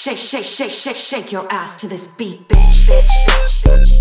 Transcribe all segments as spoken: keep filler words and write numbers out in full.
Shake, shake, shake, shake, shake your ass to this beat, bitch, bitch, bitch, bitch.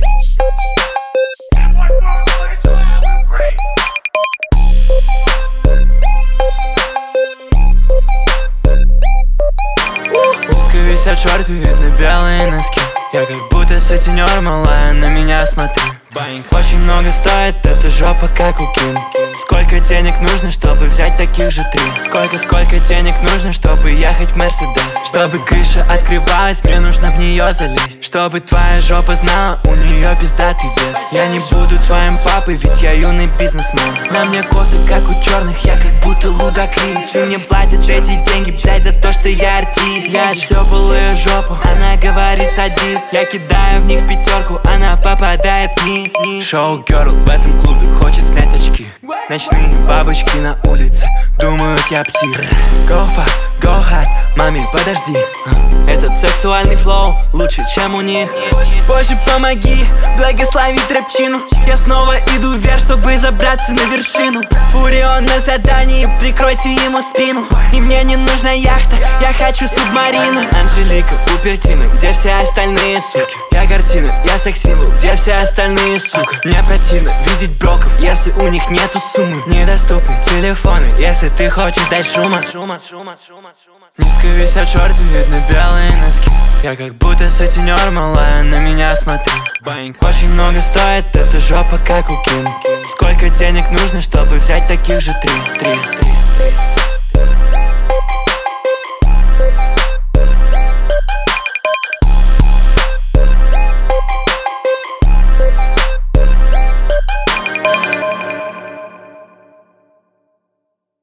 Узко висят шорты, видны белые носки. Я как будто сутенер, малая, на меня смотри. Очень много стоит эта жопа, как у Ким. Сколько денег нужно, чтобы взять таких же три? Сколько, сколько денег нужно, чтобы ехать в Мерседес? Чтобы крыша открывалась, мне нужно в нее залезть. Чтобы твоя жопа знала, у нее пиздатый вес. Я не буду твоим папой, ведь я юный бизнесмен. На мне косы, как у черных, я как будто Лудакрис. И мне платят эти деньги, блядь, за то, что я артист. Я отшлепал ее жопу, она говорит садист. Я кидаю в них пятерку, она попадает вниз. Шоу-герл в этом клубе хочет снять очки. Ночные бабочки на улице думают, я псих. Go far, go hard, маме, подожди. Этот сексуальный флоу лучше, чем у них. Боже, помоги, благословить рэпчину. Я снова иду вверх, чтобы забраться на вершину. Фурион на задании, прикройте ему спину. И мне не нужна яхта, я хочу субмарину. Анжелика, Купертино, где все остальные суки? Я картина, я секс-символ, где все остальные сука? Мне противно видеть броков, если у них нету суммы. Недоступны телефоны, если ты хочешь дать шума. Низко висят шорты, видны белые носки. Я как будто сутенер, малая, на меня смотри. Очень много стоит эта жопа, как у Ким. Сколько денег нужно, чтобы взять таких же три? Три, три, три.